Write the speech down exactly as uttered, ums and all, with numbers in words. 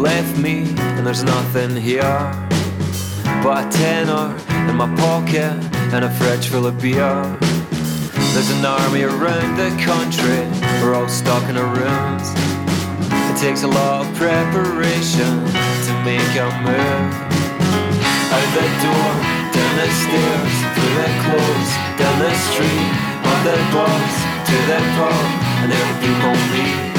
left me, and there's nothing here but a tenner in my pocket and a fridge full of beer. There's an army around the country, we're all stuck in our rooms. It takes a lot of preparation to make a move. Out the door, down the stairs, through the clothes, down the street, on the bus, to the pub, and there people meet.